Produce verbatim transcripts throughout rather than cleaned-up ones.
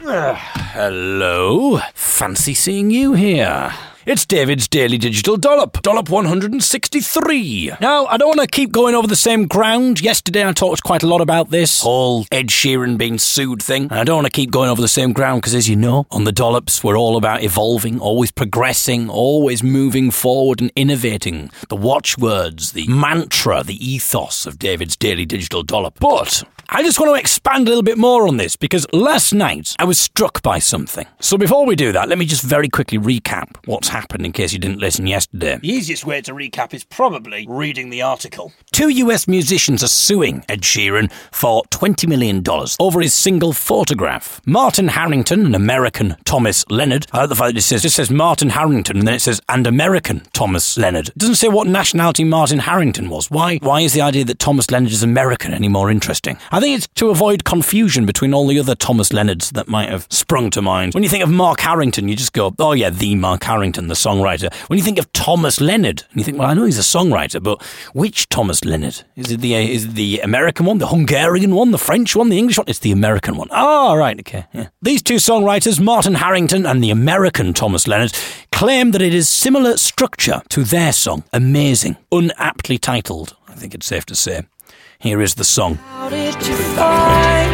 Uh, hello. Fancy seeing you here. It's David's Daily Digital Dollop, Dollop one hundred sixty-three. Now, I don't want to keep going over the same ground. Yesterday I talked quite a lot about this whole Ed Sheeran being sued thing. And I don't want to keep going over the same ground because, as you know, on the Dollops, we're all about evolving, always progressing, always moving forward and innovating. The watchwords, the mantra, the ethos of David's Daily Digital Dollop. But I just want to expand a little bit more on this because last night I was struck by something. So before we do that, let me just very quickly recap what's happened in case you didn't listen yesterday. The easiest way to recap is probably reading the article. Two U S musicians are suing Ed Sheeran for twenty million dollars over his single Photograph. Martin Harrington and American Thomas Leonard. I like the fact that it says, it says Martin Harrington and then it says and American Thomas Leonard. It doesn't say what nationality Martin Harrington was. Why, why is the idea that Thomas Leonard is American any more interesting? I I think it's to avoid confusion between all the other Thomas Leonards that might have sprung to mind. When you think of Mark Harrington, you just go, oh yeah, the Mark Harrington, the songwriter. When you think of Thomas Leonard, and you think, well, I know he's a songwriter, but which Thomas Leonard? Is it the is it the American one, the Hungarian one, the French one, the English one? It's the American one. Oh, right, okay. Yeah. These two songwriters, Martin Harrington and the American Thomas Leonard, claim that it is similar structure to their song, Amazing, unaptly titled, I think it's safe to say. Here is the song. How did you find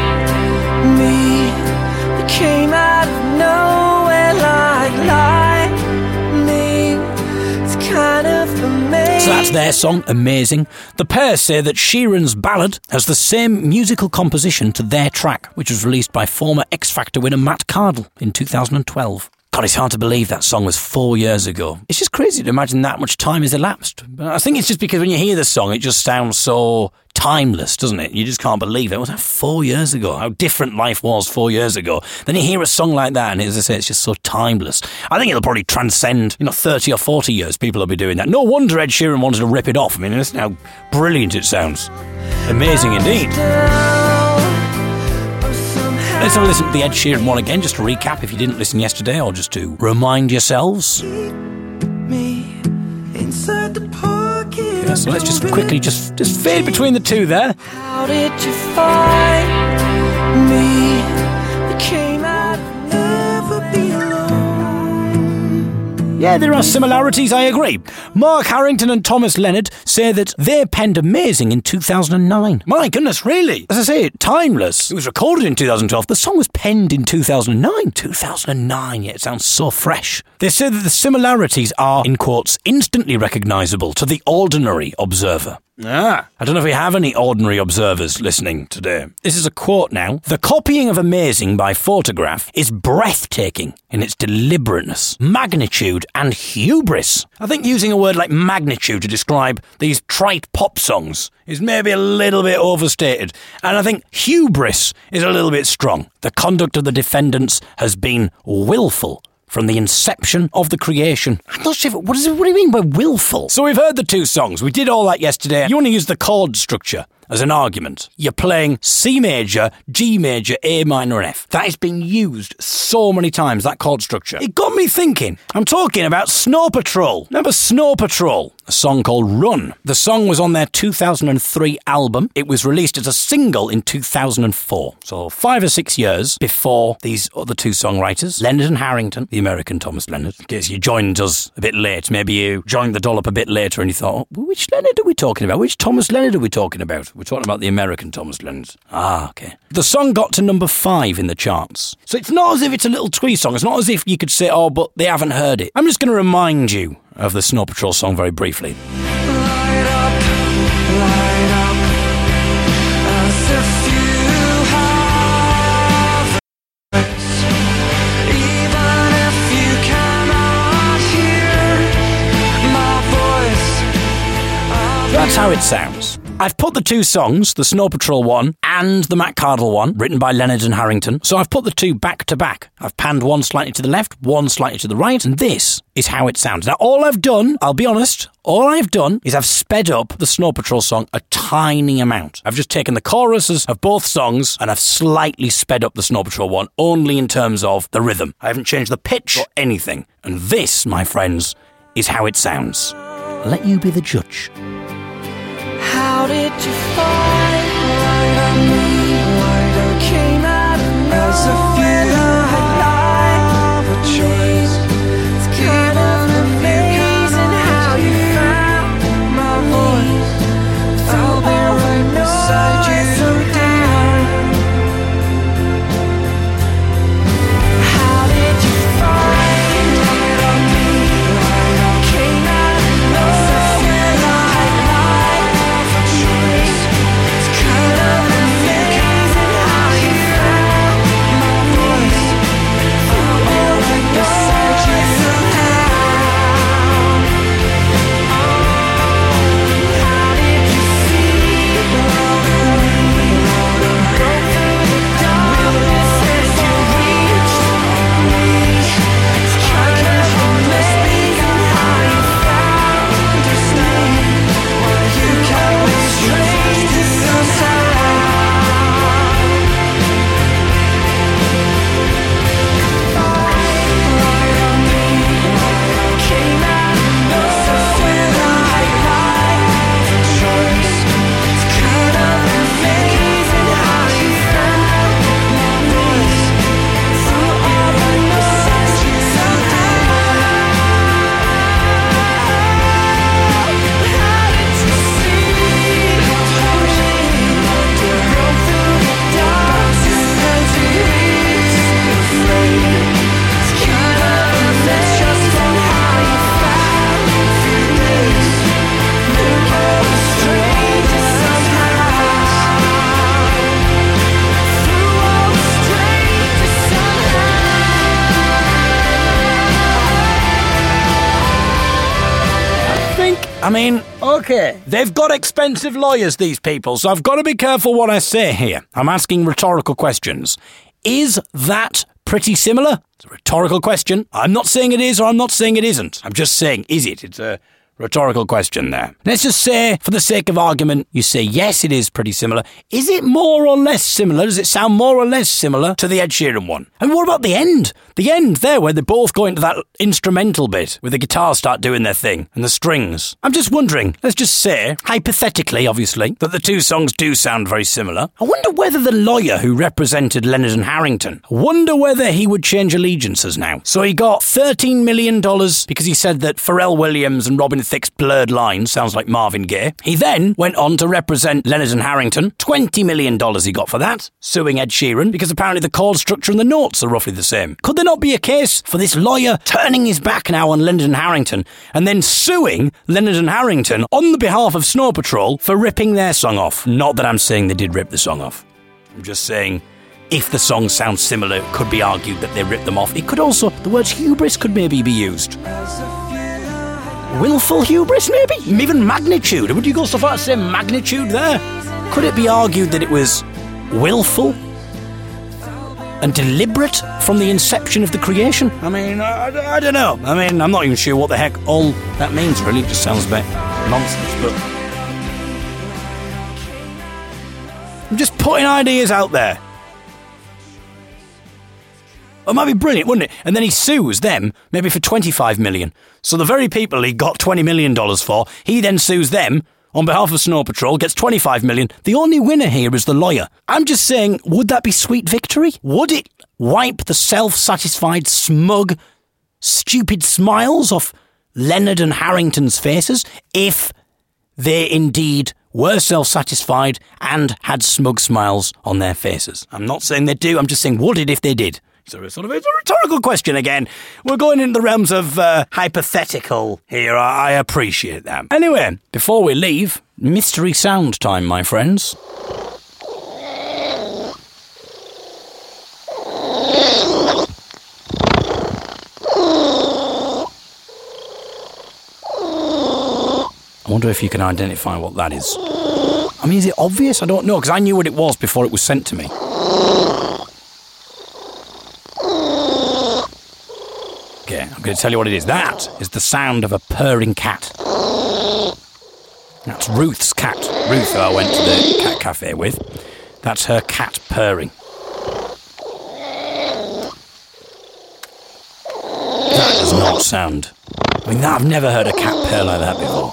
me? That came out of nowhere like lightning. It's kind of amazing. So that's their song, Amazing. The pair say that Sheeran's ballad has the same musical composition to their track, which was released by former X Factor winner Matt Cardle in two thousand twelve. God, it's hard to believe that song was four years ago. It's just crazy to imagine that much time has elapsed. But I think it's just because when you hear the song, it just sounds so timeless, doesn't it? You just can't believe it. It was that four years ago. How different life was four years ago. Then you hear a song like that, and as I say, it's just so timeless. I think it'll probably transcend, you know, thirty or forty years. People will be doing that. No wonder Ed Sheeran wanted to rip it off. I mean, listen how brilliant it sounds. Amazing indeed. Let's have a listen to the Ed Sheeran one again, just to recap if you didn't listen yesterday, or just to remind yourselves. Me inside the pocket. Yeah, so let's just quickly just, just fade between the two there. How did you find me? That came out of never be alone. Yeah, there are similarities, I agree. Mark Harrington and Thomas Leonard say that they penned Amazing in two thousand nine. My goodness, really? As I say, timeless. It was recorded in two thousand twelve. The song was penned in two thousand nine. two thousand nine, yeah, it sounds so fresh. They say that the similarities are, in quotes, instantly recognisable to the ordinary observer. Ah, I don't know if we have any ordinary observers listening today. This is a quote now. The copying of Amazing by Photograph is breathtaking in its deliberateness, magnitude and hubris. I think using a word like magnitude to describe these trite pop songs is maybe a little bit overstated. And I think hubris is a little bit strong. The conduct of the defendants has been willful from the inception of the creation. I'm not sure, what, is it, what do you mean by willful? So we've heard the two songs. We did all that yesterday. You want to use the chord structure as an argument. You're playing C major, G major, A minor and F. That has been used so many times, that chord structure. It got me thinking. I'm talking about Snow Patrol. Remember Snow Patrol? A song called Run. The song was on their two thousand three album. It was released as a single in two thousand four. So five or six years before these other two songwriters, Leonard and Harrington, the American Thomas Leonard. In case you joined us a bit late, maybe you joined the Dollop a bit later and you thought, oh, which Leonard are we talking about? Which Thomas Leonard are we talking about? We're talking about the American Thomas Leonard. Ah, okay. The song got to number five in the charts. So it's not as if it's a little twee song. It's not as if you could say, oh, but they haven't heard it. I'm just going to remind you of the Snow Patrol song very briefly. Light up, light up, as if you have it. Even if you cannot hear my voice. That's how it sounds. I've put the two songs, the Snow Patrol one and the Matt Cardle one, written by Leonard and Harrington. So I've put the two back to back. I've panned one slightly to the left, one slightly to the right, and this is how it sounds. Now, all I've done, I'll be honest, all I've done is I've sped up the Snow Patrol song a tiny amount. I've just taken the choruses of both songs and I've slightly sped up the Snow Patrol one, only in terms of the rhythm. I haven't changed the pitch or anything. And this, my friends, is how it sounds. I'll let you be the judge. How did you find light on me? Light came out of nowhere. As if you I mean, okay, they've got expensive lawyers, these people, so I've got to be careful what I say here. I'm asking rhetorical questions. Is that pretty similar? It's a rhetorical question. I'm not saying it is or I'm not saying it isn't. I'm just saying, is it? It's a rhetorical question there. Let's just say, for the sake of argument, you say, yes, it is pretty similar. Is it more or less similar? Does it sound more or less similar to the Ed Sheeran one? And what about the end? The end there, where they both go into that instrumental bit, where the guitars start doing their thing, and the strings. I'm just wondering, let's just say, hypothetically, obviously, that the two songs do sound very similar. I wonder whether the lawyer who represented Leonard and Harrington, I wonder whether he would change allegiances now. So he got thirteen million dollars because he said that Pharrell Williams and Robin Thicke's Blurred Lines sounds like Marvin Gaye. He then went on to represent Leonard and Harrington. twenty million dollars he got for that, suing Ed Sheeran, because apparently the chord structure and the notes are roughly the same. Could there not be a case for this lawyer turning his back now on Leonard and Harrington and then suing Leonard and Harrington on the behalf of Snow Patrol for ripping their song off? Not that I'm saying they did rip the song off. I'm just saying, if the song sounds similar, it could be argued that they ripped them off. It could also, the words hubris could maybe be used. Willful hubris, maybe? Even magnitude. Would you go so far as to say magnitude there? Could it be argued that it was willful and deliberate from the inception of the creation? I mean, I, I, I don't know. I mean, I'm not even sure what the heck all that means, really. It just sounds a bit nonsense, but I'm just putting ideas out there. It might be brilliant, wouldn't it? And then he sues them, maybe for twenty-five million dollars. So the very people he got twenty million dollars for, he then sues them on behalf of Snow Patrol, gets twenty-five million dollars. The only winner here is the lawyer. I'm just saying, would that be sweet victory? Would it wipe the self-satisfied, smug, stupid smiles off Leonard and Harrington's faces if they indeed were self-satisfied and had smug smiles on their faces? I'm not saying they do, I'm just saying, would it if they did? So it's sort of it's a rhetorical question again. We're going into the realms of uh, hypothetical here. I, I appreciate that. Anyway, before we leave, mystery sound time, my friends. I wonder if you can identify what that is. I mean, is it obvious? I don't know, because I knew what it was before it was sent to me. Okay, I'm going to tell you what it is. That is the sound of a purring cat. That's Ruth's cat. Ruth, who I went to the cat cafe with. That's her cat purring. That does not sound... I mean, I've never heard a cat purr like that before.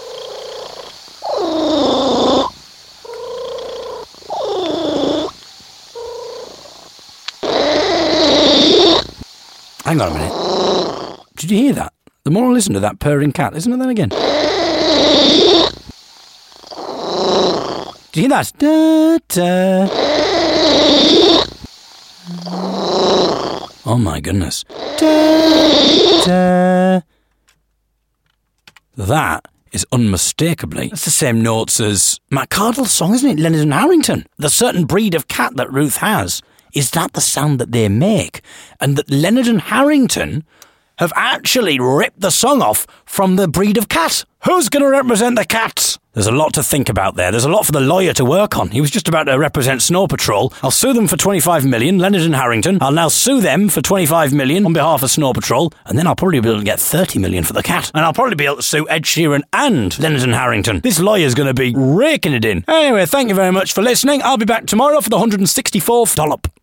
Hang on a minute. Did you hear that? The more I listen to that purring cat, listen to that again. Did you hear that? Da, da. Oh my goodness. Da, da. That is unmistakably, that's the same notes as Matt Cardle's song, isn't it? Leonard and Harrington. The certain breed of cat that Ruth has. Is that the sound that they make? And that Leonard and Harrington have actually ripped the song off from the breed of cat. Who's going to represent the cats? There's a lot to think about there. There's a lot for the lawyer to work on. He was just about to represent Snow Patrol. I'll sue them for twenty-five million dollars, Leonard and Harrington. I'll now sue them for twenty-five million dollars on behalf of Snow Patrol. And then I'll probably be able to get thirty million dollars for the cat. And I'll probably be able to sue Ed Sheeran and Leonard and Harrington. This lawyer's going to be raking it in. Anyway, thank you very much for listening. I'll be back tomorrow for the one hundred sixty-fourth dollop.